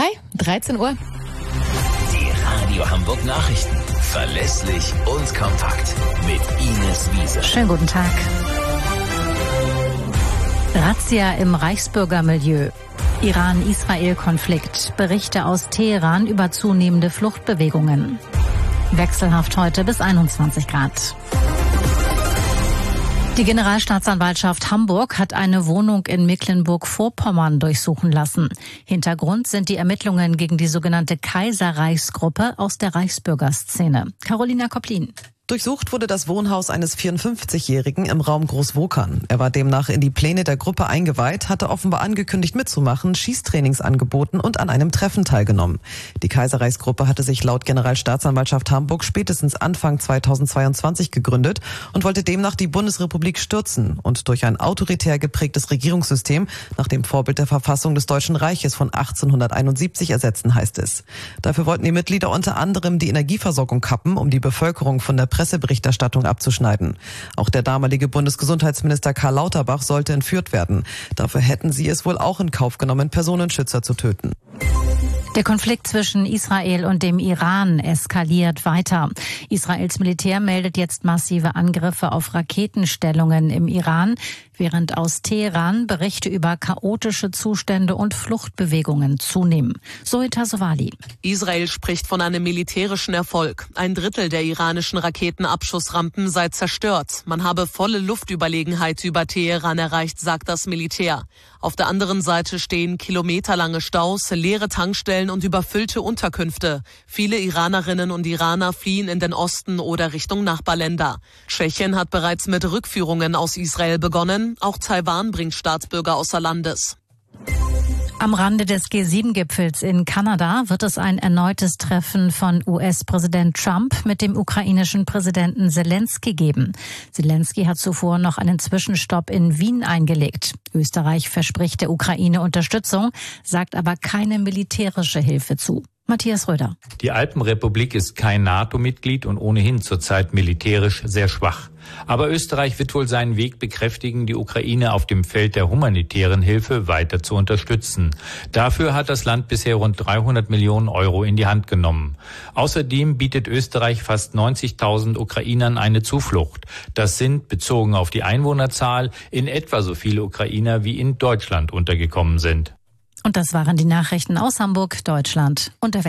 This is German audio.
Hi, 13 Uhr. Die Radio Hamburg Nachrichten. Verlässlich und kompakt. Mit Ines Wiese. Schönen guten Tag. Razzia im Reichsbürgermilieu. Iran-Israel-Konflikt. Berichte aus Teheran über zunehmende Fluchtbewegungen. Wechselhaft heute bis 21 Grad. Die Generalstaatsanwaltschaft Hamburg hat eine Wohnung in Mecklenburg-Vorpommern durchsuchen lassen. Hintergrund sind die Ermittlungen gegen die sogenannte Kaiserreichsgruppe aus der Reichsbürgerszene. Carolina Kopplin. Durchsucht wurde das Wohnhaus eines 54-Jährigen im Raum Großwokern. Er war demnach in die Pläne der Gruppe eingeweiht, hatte offenbar angekündigt mitzumachen, Schießtrainings angeboten und an einem Treffen teilgenommen. Die Kaiserreichsgruppe hatte sich laut Generalstaatsanwaltschaft Hamburg spätestens Anfang 2022 gegründet und wollte demnach die Bundesrepublik stürzen und durch ein autoritär geprägtes Regierungssystem nach dem Vorbild der Verfassung des Deutschen Reiches von 1871 ersetzen, heißt es. Dafür wollten die Mitglieder unter anderem die Energieversorgung kappen, um die Bevölkerung von der Presseberichterstattung abzuschneiden. Auch der damalige Bundesgesundheitsminister Karl Lauterbach sollte entführt werden. Dafür hätten sie es wohl auch in Kauf genommen, Personenschützer zu töten. Der Konflikt zwischen Israel und dem Iran eskaliert weiter. Israels Militär meldet jetzt massive Angriffe auf Raketenstellungen im Iran, während aus Teheran Berichte über chaotische Zustände und Fluchtbewegungen zunehmen. Zoe Tassovali. Israel spricht von einem militärischen Erfolg. 1/3 der iranischen Raketenabschussrampen sei zerstört. Man habe volle Luftüberlegenheit über Teheran erreicht, sagt das Militär. Auf der anderen Seite stehen kilometerlange Staus, leere Tankstellen und überfüllte Unterkünfte. Viele Iranerinnen und Iraner fliehen in den Osten oder Richtung Nachbarländer. Tschechien hat bereits mit Rückführungen aus Israel begonnen. Auch Taiwan bringt Staatsbürger außer Landes. Am Rande des G7-Gipfels in Kanada wird es ein erneutes Treffen von US-Präsident Trump mit dem ukrainischen Präsidenten Zelensky geben. Zelensky hat zuvor noch einen Zwischenstopp in Wien eingelegt. Österreich verspricht der Ukraine Unterstützung, sagt aber keine militärische Hilfe zu. Matthias Röder. Die Alpenrepublik ist kein NATO-Mitglied und ohnehin zurzeit militärisch sehr schwach. Aber Österreich wird wohl seinen Weg bekräftigen, die Ukraine auf dem Feld der humanitären Hilfe weiter zu unterstützen. Dafür hat das Land bisher rund 300 Millionen Euro in die Hand genommen. Außerdem bietet Österreich fast 90.000 Ukrainern eine Zuflucht. Das sind, bezogen auf die Einwohnerzahl, in etwa so viele Ukrainer wie in Deutschland untergekommen sind. Und das waren die Nachrichten aus Hamburg, Deutschland und der Welt.